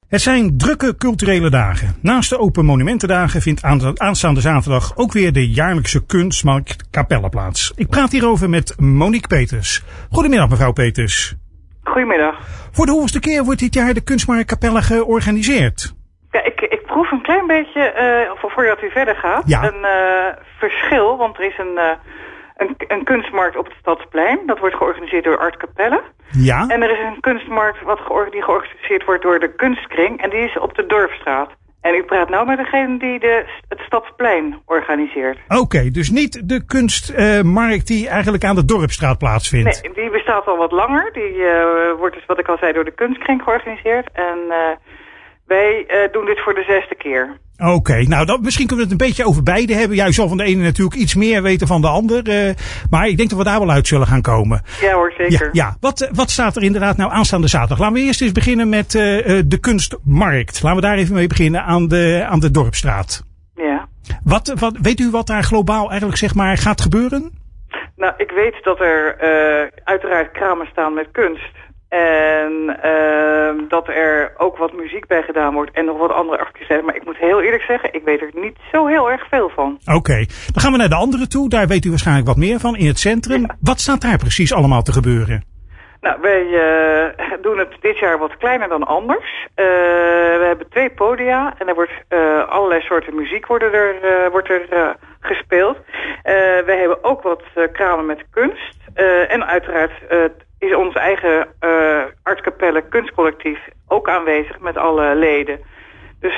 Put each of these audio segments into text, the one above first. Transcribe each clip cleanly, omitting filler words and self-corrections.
Het zijn drukke culturele dagen. Naast de Open Monumentendagen vindt aanstaande zaterdag ook weer de jaarlijkse kunstmarkt Capelle plaats. Ik praat hierover met Monique Peters. Goedemiddag mevrouw Peters. Goedemiddag. Voor de hoeveelste keer wordt dit jaar de kunstmarkt Capelle georganiseerd? Ja, ik proef een klein beetje, voordat u verder gaat, een verschil. Want er is een kunstmarkt op het Stadsplein. Dat wordt georganiseerd door Art Capelle. Ja. En er is een kunstmarkt die georganiseerd wordt door de Kunstkring. En die is op de Dorpsstraat. En u praat nou met degene die het Stadsplein organiseert. Oké, dus niet de kunstmarkt die eigenlijk aan de Dorpsstraat plaatsvindt. Nee, die bestaat al wat langer. Die wordt dus, wat ik al zei, door de Kunstkring georganiseerd. En wij doen dit voor de 6e keer. Oké, nou misschien kunnen we het een beetje over beide hebben. Ja, u zal van de ene natuurlijk iets meer weten van de ander. Maar ik denk dat we daar wel uit zullen gaan komen. Ja hoor, zeker. Ja. Wat staat er inderdaad nou aanstaande zaterdag? Laten we eerst eens beginnen met de kunstmarkt. Laten we daar even mee beginnen aan de Dorpsstraat. Ja. Weet u wat daar globaal eigenlijk zeg maar gaat gebeuren? Nou, ik weet dat er uiteraard kramen staan met kunst. En dat er ook wat muziek bij gedaan wordt en nog wat andere activiteiten. Maar ik moet heel eerlijk zeggen, ik weet er niet zo heel erg veel van. Oké, dan gaan we naar de andere toe. Daar weet u waarschijnlijk wat meer van, in het centrum. Ja. Wat staat daar precies allemaal te gebeuren? Nou, wij doen het dit jaar wat kleiner dan anders. We hebben 2 podia en er wordt allerlei soorten muziek wordt er gespeeld. Wij hebben ook wat kramen met kunst. En uiteraard is ons eigen Art Capelle kunstcollectief ook aanwezig met alle leden. Dus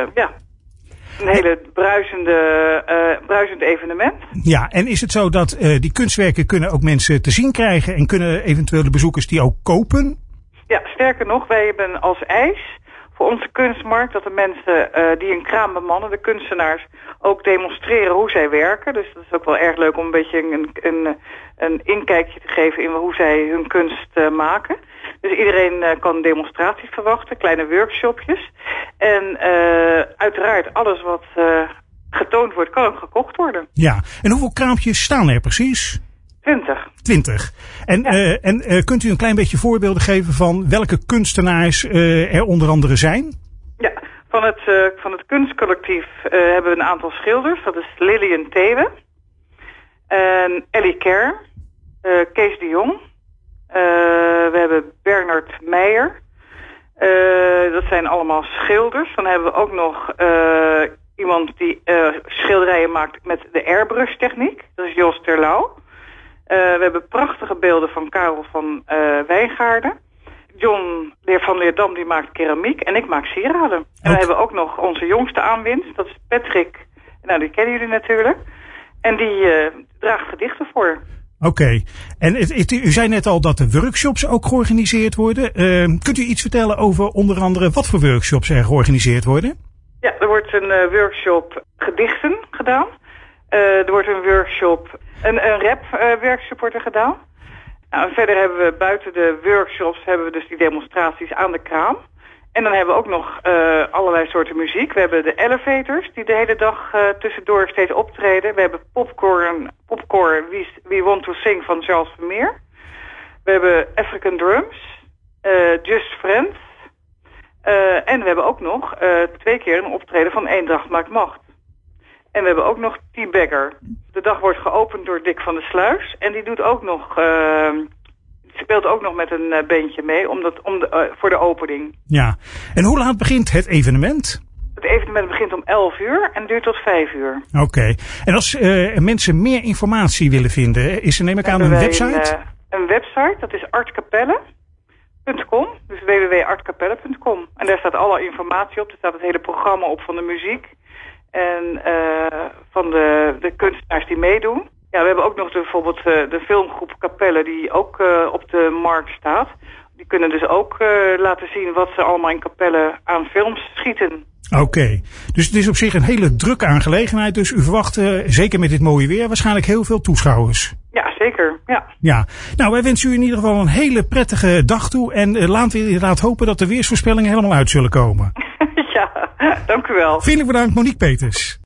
een hele bruisend evenement. Ja, en is het zo dat die kunstwerken kunnen ook mensen te zien krijgen en kunnen eventueel de bezoekers die ook kopen? Ja, sterker nog, wij hebben als eis voor onze kunstmarkt dat de mensen die een kraam bemannen, de kunstenaars, ook demonstreren hoe zij werken. Dus dat is ook wel erg leuk om een beetje een inkijkje te geven in hoe zij hun kunst maken. Dus iedereen kan demonstraties verwachten, kleine workshopjes. En uiteraard alles wat getoond wordt, kan ook gekocht worden. Ja, en hoeveel kraampjes staan er precies? 20. En kunt u een klein beetje voorbeelden geven van welke kunstenaars er onder andere zijn? Ja, van het kunstcollectief hebben we een aantal schilders. Dat is Lilian Thewe, en Ellie Kerr, Kees de Jong. We hebben Bernard Meijer. Dat zijn allemaal schilders. Dan hebben we ook nog iemand die schilderijen maakt met de airbrush techniek. Dat is Jos Terlouw. We hebben prachtige beelden van Karel van Wijngaarden. John van Leerdam die maakt keramiek en ik maak sieraden. En we hebben ook nog onze jongste aanwinst. Dat is Patrick. Nou, die kennen jullie natuurlijk. En die draagt gedichten voor. Oké. En u zei net al dat de workshops ook georganiseerd worden. Kunt u iets vertellen over onder andere wat voor workshops er georganiseerd worden? Ja, er wordt een workshop gedichten gedaan. Er wordt een workshop, een rap workshop wordt er gedaan. Nou, en verder hebben we buiten de workshops hebben we dus die demonstraties aan de kraam. En dan hebben we ook nog allerlei soorten muziek. We hebben de Elevators die de hele dag tussendoor steeds optreden. We hebben Popcorn We Want To Sing van Charles Vermeer. We hebben African Drums, Just Friends. En we hebben ook nog 2 keer een optreden van Eendracht Maakt Macht. En we hebben ook nog T-Bagger. De dag wordt geopend door Dick van der Sluis. En die doet ook nog, speelt ook nog met een bandje mee voor de opening. Ja, en hoe laat begint het evenement? Het evenement begint om 11 uur en duurt tot 5 uur. Oké. En als mensen meer informatie willen vinden, is er neem ik aan een website? Een website, dat is artcapelle.com. Dus www.artcapelle.com. En daar staat alle informatie op. Er staat het hele programma op van de muziek. En van de kunstenaars die meedoen. Ja, we hebben ook nog bijvoorbeeld de filmgroep Capelle die ook op de markt staat. Die kunnen dus ook laten zien wat ze allemaal in Capelle aan films schieten. Oké, dus het is op zich een hele drukke aangelegenheid. Dus u verwacht, zeker met dit mooie weer, waarschijnlijk heel veel toeschouwers. Ja, zeker. Ja. Nou, wij wensen u in ieder geval een hele prettige dag toe. En laten we inderdaad hopen dat de weersvoorspellingen helemaal uit zullen komen. Ja, dank u wel. Vriendelijk bedankt, Monique Peters.